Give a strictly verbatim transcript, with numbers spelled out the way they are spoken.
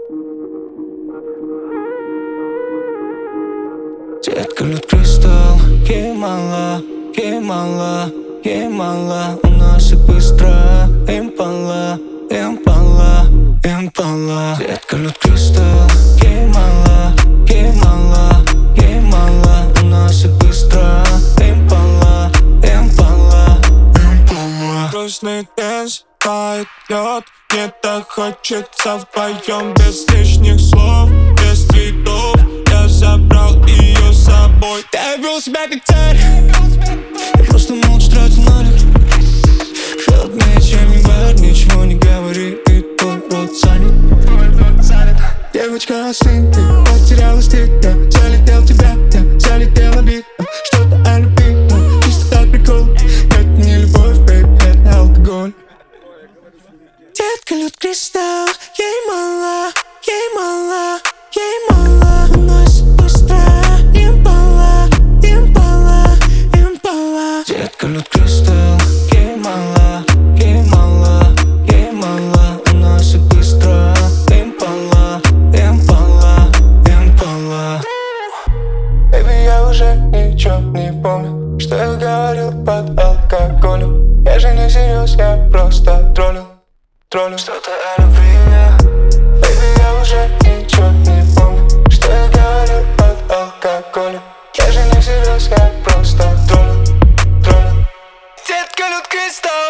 Детка, лед кристалл, ей мало, ей мало, ей мало. У нас и быстро, импала, импала, импала. Детка, лед кристалл, ей мало, ей мало, ей мало. У нас и быстро, импала, импала, импала. Грустный день пойдет, мне так хочется вдвоем, без лишних слов, без цветов. Я забрал ее с собой. Я вел себя как царь, я просто молча тратил налик. Холоднее, чем январь, ничего не говори, и твой рот занят. Девочка, остынь, ты потеряла стыд. Я залетел в тебя, я залетел обид. Что-то о любви, но чисто так прикол. Это не любовь, бэйб, это алкоголь. Детка, лед кристалл, ей мало, ей мало, ей мало. Уносит быстро, импала, импала, импала. Детка, лед кристалл, ей мало, ей мало, ей мало. Уносит быстро, импала, импала, импала. Baby, я уже ничего не помню, что я говорил под алкоголем. Я же не всерьез, я просто троллил, троллил. Что-то о любви. Baby, я уже ничего не помню, что я говорил под алкоголем. Я же не всерьез, я просто троллил, троллил. Детка, лед кристалл.